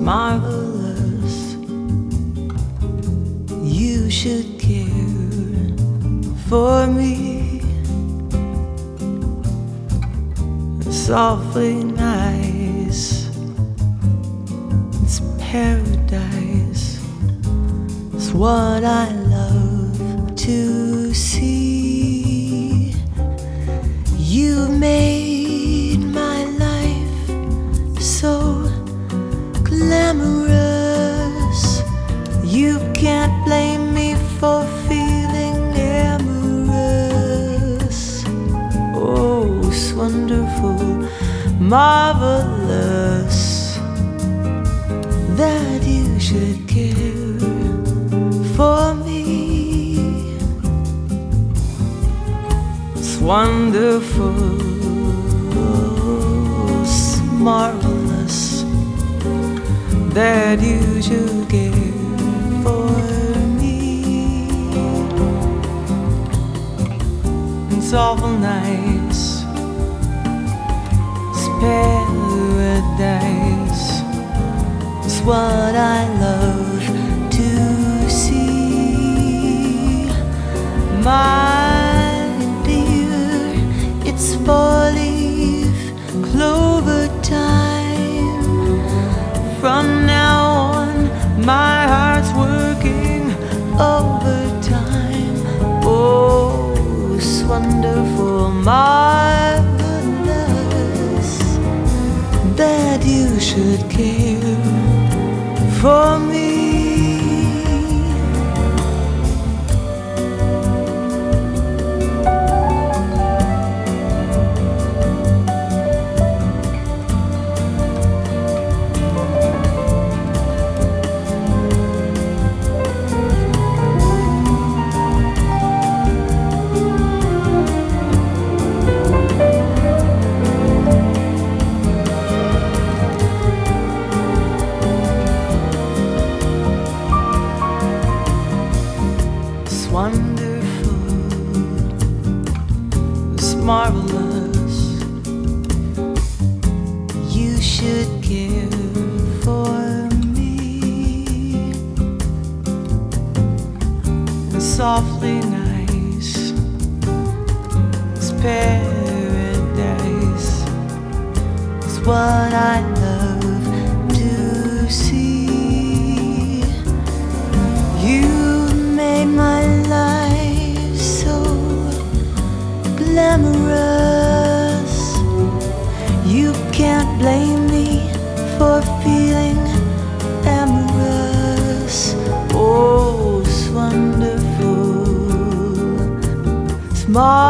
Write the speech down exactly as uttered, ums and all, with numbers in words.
marvelous. You should care for me. It's awfully nice. It's paradise. It's what I love to see. You made my life so glamorous. You can't blame me for feeling amorous. Oh, it's wonderful, marvelous that you should care for me. It's wonderful, it's marvelous that you should care for me. It's awful nice. It's paradise. It's what I love to see. My dear, it's four-leaf clover time. From now on, my heart's working overtime. Oh, it's wonderful, marvelous that you should care for me. Wonderful, it's marvelous. You should care for me. It's softly nice. It's paradise. It's what I love to see. You made my life so glamorous. You can't blame me for feeling amorous. Oh, it's wonderful, it's marvelous